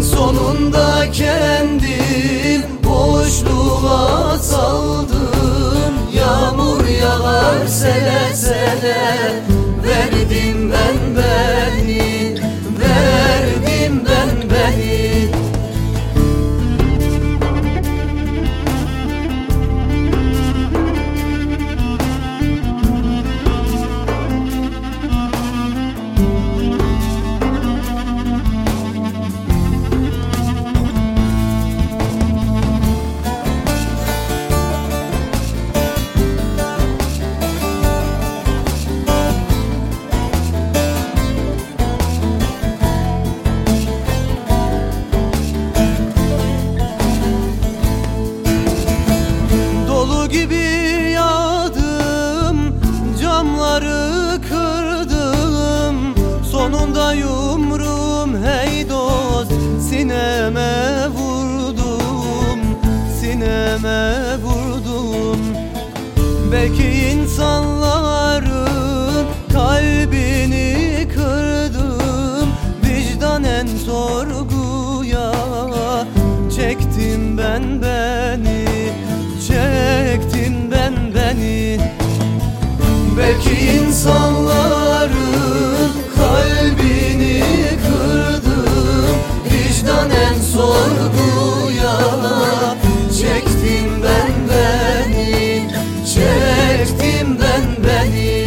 sonunda kendim boşluğa saldım. Yağmur yağar sele sele, verdim ben beni, verdim ben beni. Gibi yağdım, camları kırdım. Sonunda yumruğum hey dost sineme vurdum, sineme vurdum. Belki insanların kalbini kırdım. Vicdanen sorguya çektim ben beni, çektim ben beni. Belki insanların kalbini kırdım. Vicdanen sorguya çektim ben beni, çektim ben beni.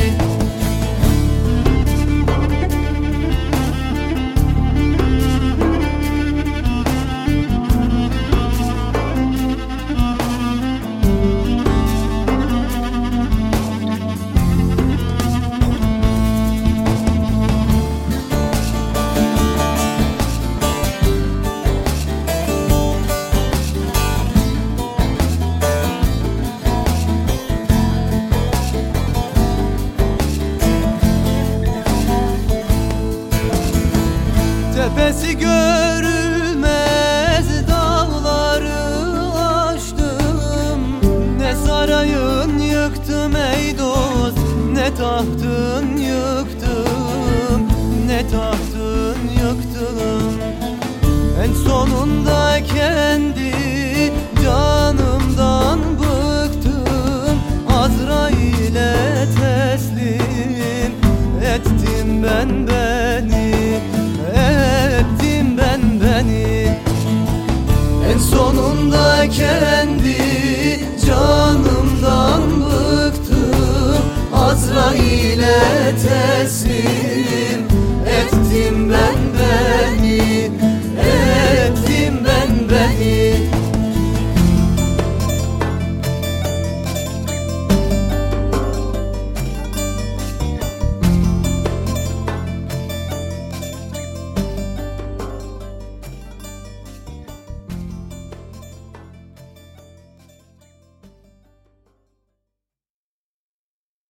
Tepesi görülmez dağları aştım. Ne sarayın yıktım ey dost, ne tahtın yıktım, ne tahtın yıktım. En sonunda kendi canımdan bıktım. Azrail'e teslim ettim ben beni, ettim ben beni. En sonunda kendi canımdan bıktım. Azrail'e teslim ettim ben